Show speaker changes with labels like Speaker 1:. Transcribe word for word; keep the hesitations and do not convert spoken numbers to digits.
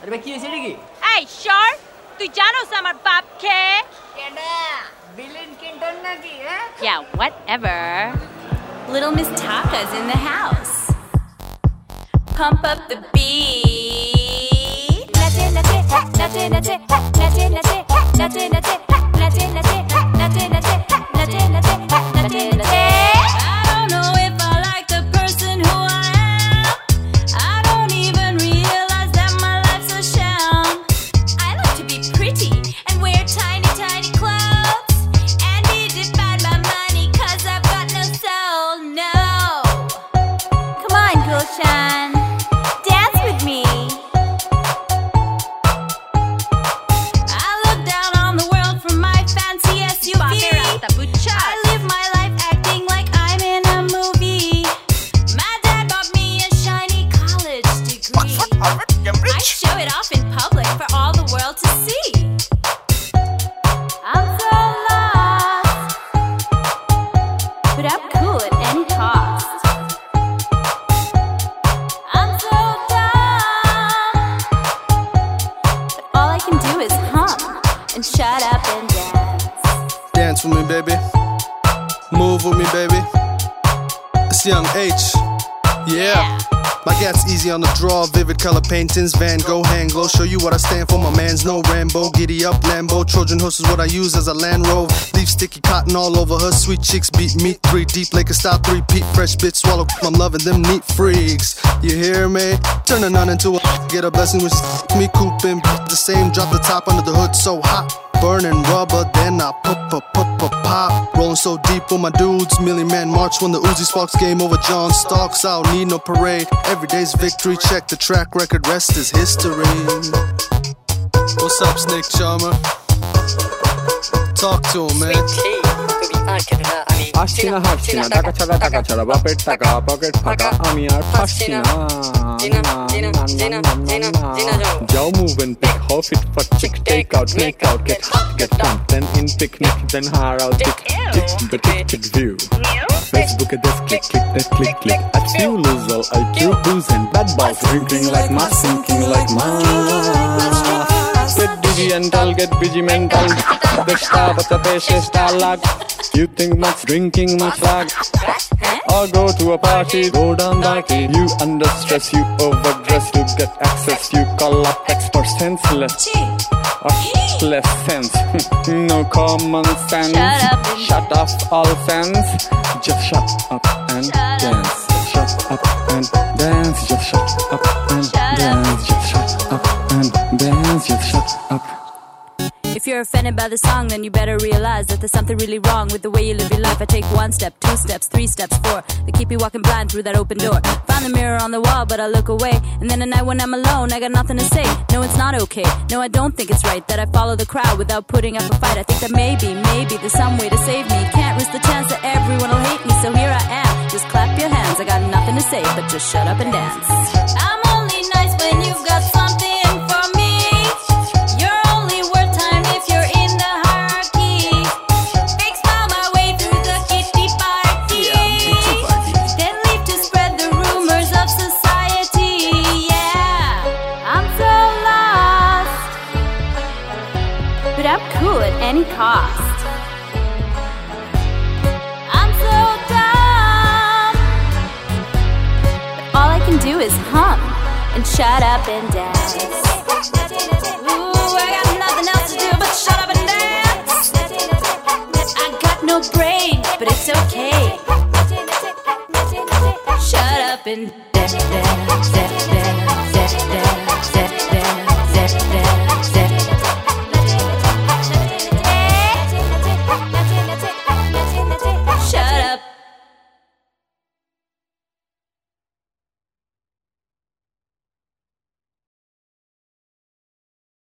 Speaker 1: আরে ভাই কি হয়েছে এটা কি?
Speaker 2: এই সর, তুই জানোস আমার বাপ কে?
Speaker 1: কেডা? বিলিন কিন্টন নাকি? হ্যাঁ?
Speaker 2: Yeah, whatever.
Speaker 3: Little Miss Taka's in the house. Pump up the beat. Nache, nache, nache, nache, nache, nache, nache, nache, nache, nache, nache, nache, nache, nache, nache, nache. I don't know if I like the person who I am. I don't even realize that my life's a sham. I like to be pretty and wear tiny, tiny clothes and be defined by money 'cause I've got no soul. No. Come on, Gulshan. Dance with me. I look down on the world from my fancy S U V. I live my life acting like I'm in a movie. My dad bought me a shiny college degree. I show it off in public for all the world to see. I'm so lost, but I'm cool at any cost. I'm so dumb, but all I can do is hum and shut up and dance.
Speaker 4: Dance with me, baby. Move with me, baby. It's Young H. Yeah. My gat's easy on the draw. Vivid color paintings, Van Gogh, hang low. Show you what I stand for. My man's no Rambo. Giddy up, Lambo. Trojan horse is what I use as a Land Rover. Leave sticky cotton all over her. Sweet chicks beat meat. Three deep, Laker style. Three peat. Fresh bit swallow. I'm loving them neat freaks. You hear me? Turn a nun into a get a blessing with me. Cooping the same. Drop the top under the hood so hot. Burning rubber, then I pop, pop, pop, pop, pop. Rolling so deep with my dudes. Million man march when the Uzi sparks game over John Starks. I don't need no parade. Every day's victory. Check the track record. Rest is history. What's up, Snake Charmer? Talk to him, man.
Speaker 5: আসছি না হাসছি না টাকা ছাড়া টাকা ছাড়া বাপের টাকা পকেট ফাঁকা আমি আর ফাঁসছি না যাও move and pick how fit for chick take out make out get hot get down then in picnic then her out tick tick but tick tick view Facebook at this click click that click click at you lose all I do booze and bad balls drinking like my sinking like my get dizzy and I'll get busy mental the star but the patience star lag you think much drinking much lag or go to a party go down dirty you under stress you overdress you get access you call up experts senseless or less sense no common sense
Speaker 3: Shut up and
Speaker 5: shut off all sense just shut up and
Speaker 3: Shut up.
Speaker 5: dance shut up and dance just shut up and
Speaker 3: Shut up.
Speaker 5: dance just shut up and dance just shut up.
Speaker 3: If you're offended by the song, then you better realize that there's something really wrong with the way you live your life. I take one step, two steps, three steps, four. They keep you walking blind through that open door. Find the mirror on the wall, but I look away. And then at night when I'm alone, I got nothing to say. No, it's not okay. No, I don't think it's right that I follow the crowd without putting up a fight. I think that maybe, maybe there's some way to save me. Can't risk the chance that everyone will hate me. So here I am. Just clap your hands. I got nothing to say, but just shut up and dance. I'm only nice when you've got something for me. You're only worth time if you're in the hierarchy. Fake smile my way through the kitty party. Then leave to spread the rumors of society. Yeah, I'm so lost, but I'm cool at any cost. I'm so dumb, but all I can do is hum and shut up and dance. Ooh, I got nothing else to do but shut up and dance. I got no brain, but it's okay. Shut up and dance, dance, dance, dance.